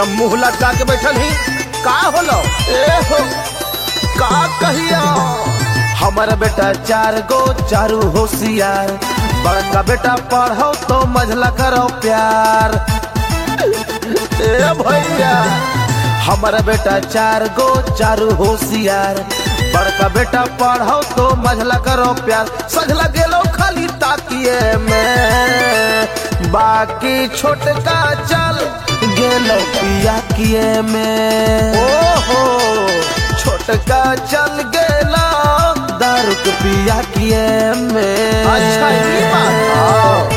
एकदम मुंह लटका के बैठल ही का होलो ए हो का कहिया। हमारा बेटा 4 गो चारू होशियार, बड़का बेटा पढ़ो तो मझला करो प्यार। ए भैया हमारा बेटा 4 गो चारू होशियार, बड़का बेटा पढ़ो तो मझला करो प्यार। सझला गेलो खाली ताकिए में, बाकी छोटका चल गेलो पिया किए में। ओहो छोटका चल गेला दारू के पिया किए में। अच्छा ये बात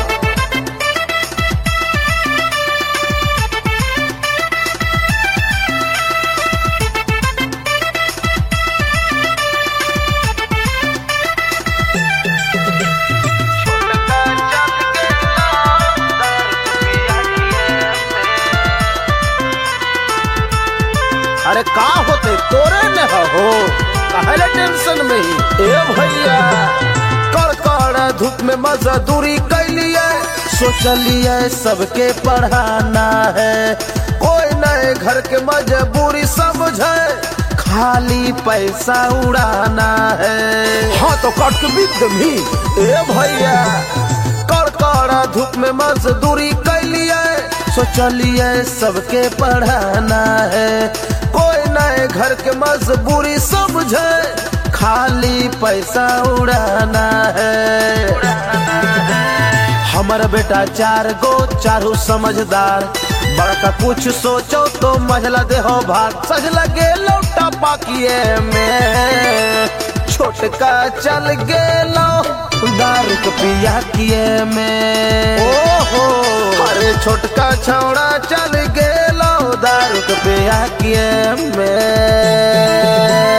अरे का होते तोरे न हो कहले टेंशन में ही। ए भैया कड़कड़ धूप में मजदूरी कैलिए, सोचलिए सबके पढ़ाना है। कोई नए घर के मजबूरी समझे, खाली पैसा उड़ाना है। हाँ तो कट के बिक भी। ए भैया कड़कड़ धूप में मजदूरी कैलिए, सोचलिए सबके पढ़ाना है। कोई नए घर के मजबूरी समझे, खाली पैसा उड़ाना है। हमारा बेटा 4 गो चारू समझदार, बड़का कुछ सोचो तो मझला दे हो भाग। सजला गेलो टपा किए में, छोटका चल गेलो दारू के पिया किए में। ओहो अरे छोटका छौड़ा चल गेलो दारू के पिया किए में।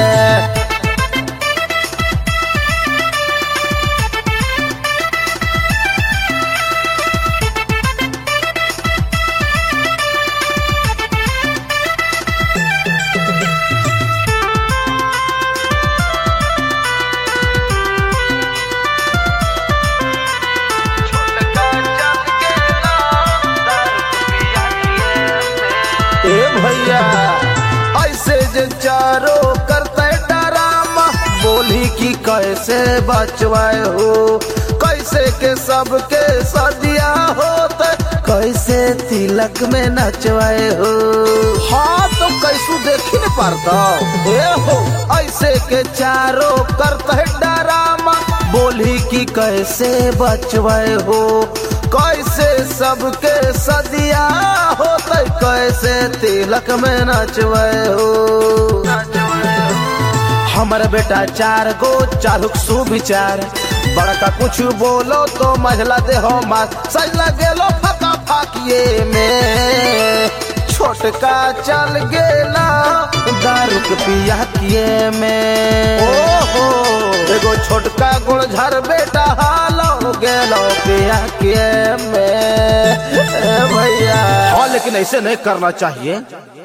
ए भैया ऐसे जे चारो करते डरामा, बोली कि कैसे बचवाए हो, कैसे के सबके सदिया होते, कैसे तिलक में नचवाए हो। हाँ तो कैसू देखी न पारता। ए हो ऐसे के चारो करते डरामा, बोली कि कैसे बचवाए हो, कैसे सबके सदिया होते, कैसे तिलक में नचवाए हो। हमारा बेटा 4 गो चारुक सुविचार, बड़का कुछ बोलो तो मझला दे हो मार। सजला गेलो फका फाकिए में, छोटका चल गेला दारू के पिया किए में। ओहो एगो छोटका गुणझर बेटा हालो गेलो पिया किए में। भैया हाँ लेकिन ऐसे नहीं करना चाहिए।